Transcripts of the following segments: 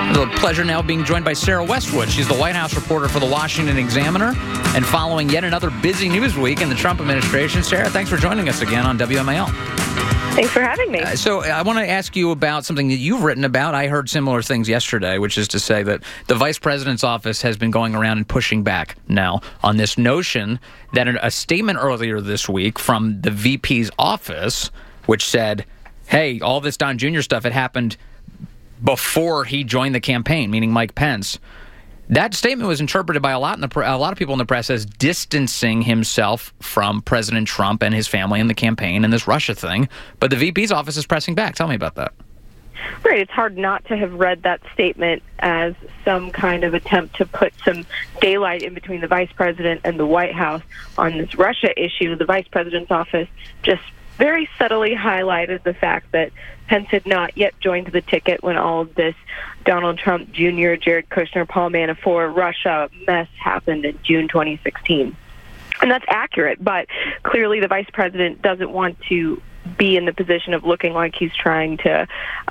The pleasure now being joined by Sarah Westwood. She's the White House reporter for the Washington Examiner. And following yet another busy news week in the Trump administration, Sarah, thanks for joining us again on WMAL. Thanks for having me. So I want to ask you about something that you've written about. I heard similar things yesterday, which is to say that the vice president's office has been going around and pushing back now on this notion that a statement earlier this week from the VP's office, which said, hey, all this Don Jr. stuff had happened before he joined the campaign, meaning Mike Pence. That statement was interpreted by a lot of people in the press as distancing himself from President Trump and his family and the campaign and this Russia thing. But the VP's office is pressing back. Tell me about that. Right. It's hard not to have read that statement as some kind of attempt to put some daylight in between the vice president and the White House on this Russia issue. The vice president's office just very subtly highlighted the fact that Pence had not yet joined the ticket when all of this Donald Trump Jr., Jared Kushner, Paul Manafort, Russia mess happened in June 2016. And that's accurate, but clearly the vice president doesn't want to be in the position of looking like he's trying to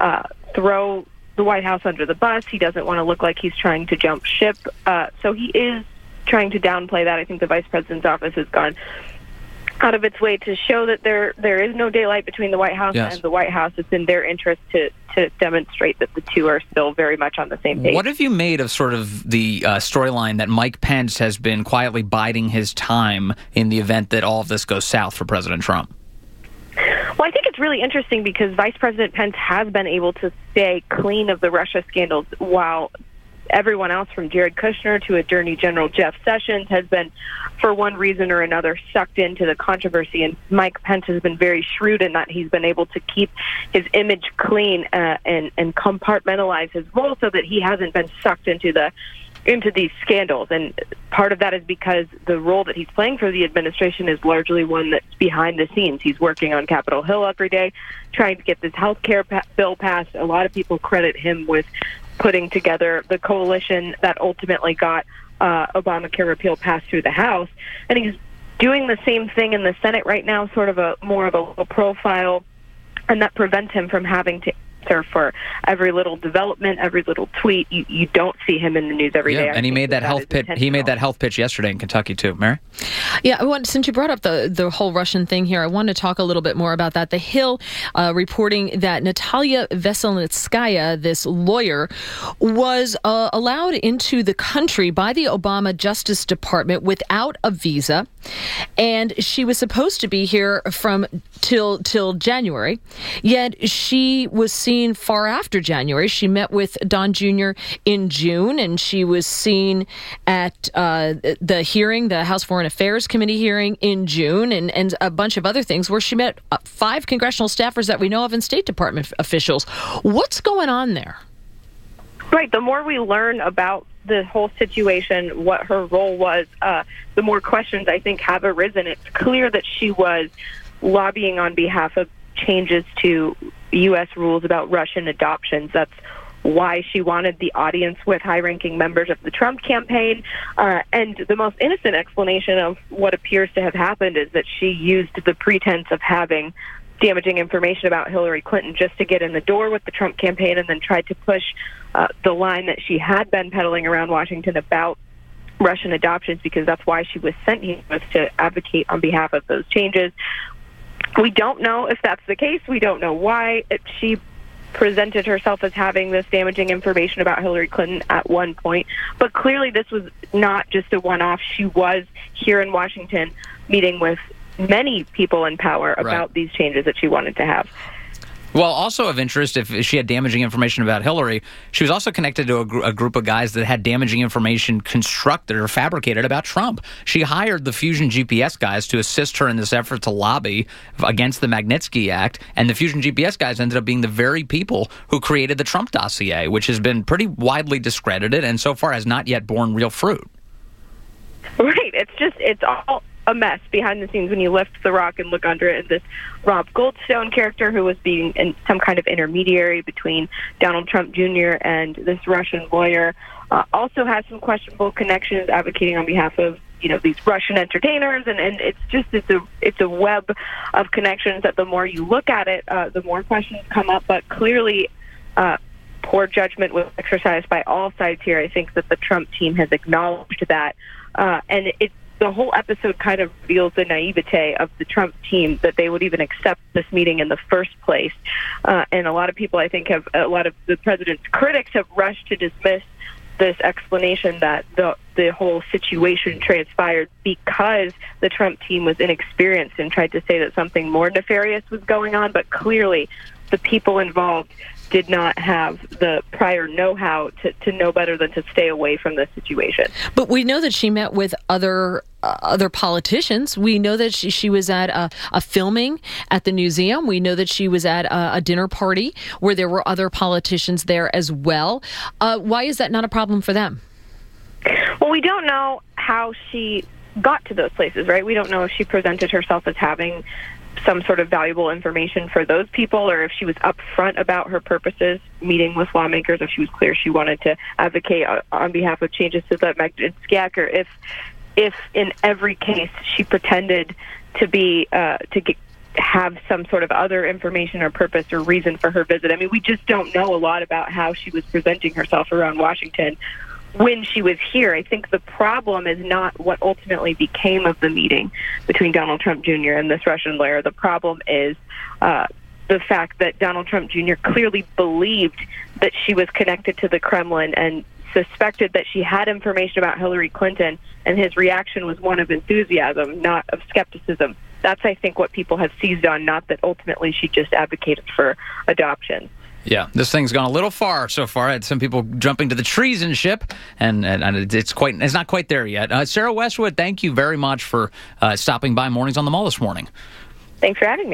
throw the White House under the bus. He doesn't want to look like he's trying to jump ship. So he is trying to downplay that. I think the vice president's office has gone out of its way to show that there is no daylight between the White House and the White House. It's in their interest to demonstrate that the two are still very much on the same page. What have you made of sort of the storyline that Mike Pence has been quietly biding his time in the event that all of this goes south for President Trump? Well, I think it's really interesting because Vice President Pence has been able to stay clean of the Russia scandals while everyone else from Jared Kushner to Attorney General Jeff Sessions has been, for one reason or another, sucked into the controversy. And Mike Pence has been very shrewd in that he's been able to keep his image clean and compartmentalize his role so that he hasn't been sucked into these scandals. And part of that is because the role that he's playing for the administration is largely one that's behind the scenes. He's working on Capitol Hill every day, trying to get this health care bill passed. A lot of people credit him with putting together the coalition that ultimately got Obamacare repeal passed through the House. And he's doing the same thing in the Senate right now, sort of more of a low profile, and that prevents him from having to answer for every little development, every little tweet. You don't see him in the news every day. And he made that health pitch. He made that health pitch yesterday in Kentucky too, Mary. Yeah, since you brought up the whole Russian thing here, I want to talk a little bit more about that. The Hill reporting that Natalia Veselnitskaya, this lawyer, was allowed into the country by the Obama Justice Department without a visa, and she was supposed to be here till January. Yet she was seen far after January. She met with Don Jr. in June, and she was seen at the hearing, the House Foreign Affairs Committee hearing in June, and a bunch of other things where she met 5 congressional staffers that we know of and State Department officials. What's going on there? Right. The more we learn about the whole situation, what her role was, the more questions I think have arisen. It's clear that she was lobbying on behalf of changes to U.S. rules about Russian adoptions. That's why she wanted the audience with high-ranking members of the Trump campaign. And the most innocent explanation of what appears to have happened is that she used the pretense of having damaging information about Hillary Clinton just to get in the door with the Trump campaign, and then tried to push the line that she had been peddling around Washington about Russian adoptions, because that's why she was sent here, was to advocate on behalf of those changes. We don't know if that's the case. We don't know why she presented herself as having this damaging information about Hillary Clinton at one point. But clearly this was not just a one-off. She was here in Washington meeting with many people in power about these changes that she wanted to have. Well, also of interest, if she had damaging information about Hillary, she was also connected to a group of guys that had damaging information constructed or fabricated about Trump. She hired the Fusion GPS guys to assist her in this effort to lobby against the Magnitsky Act, and the Fusion GPS guys ended up being the very people who created the Trump dossier, which has been pretty widely discredited and so far has not yet borne real fruit. Right. It's all a mess behind the scenes when you lift the rock and look under it. And this Rob Goldstone character, who was being some kind of intermediary between Donald Trump Jr. and this Russian lawyer, also has some questionable connections, advocating on behalf of these Russian entertainers, and it's a web of connections that the more you look at it, the more questions come up. But clearly, poor judgment was exercised by all sides here. I think that the Trump team has acknowledged that. And the whole episode kind of reveals the naivete of the Trump team that they would even accept this meeting in the first place. And a lot of people, I think, a lot of the president's critics have rushed to dismiss this explanation that the whole situation transpired because the Trump team was inexperienced and tried to say that something more nefarious was going on. But clearly, the people involved did not have the prior know-how to know better than to stay away from this situation. But we know that she met with other politicians. We know that she was at a filming at the museum. We know that she was at a dinner party where there were other politicians there as well. Why is that not a problem for them? Well, we don't know how she got to those places, right? We don't know if she presented herself as having some sort of valuable information for those people, or if she was upfront about her purposes, meeting with lawmakers, if she was clear she wanted to advocate on behalf of changes to the Magnitsky Act, or if in every case she pretended to be have some sort of other information or purpose or reason for her visit. I mean, we just don't know a lot about how she was presenting herself around Washington when she was here. I think the problem is not what ultimately became of the meeting between Donald Trump Jr. and this Russian lawyer. The problem is the fact that Donald Trump Jr. clearly believed that she was connected to the Kremlin and suspected that she had information about Hillary Clinton, and his reaction was one of enthusiasm, not of skepticism. That's, I think, what people have seized on, not that ultimately she just advocated for adoption. Yeah, this thing's gone a little far so far. I had some people jumping to the treasonship, and it's not quite there yet. Sarah Westwood, thank you very much for stopping by Mornings on the Mall this morning. Thanks for having me.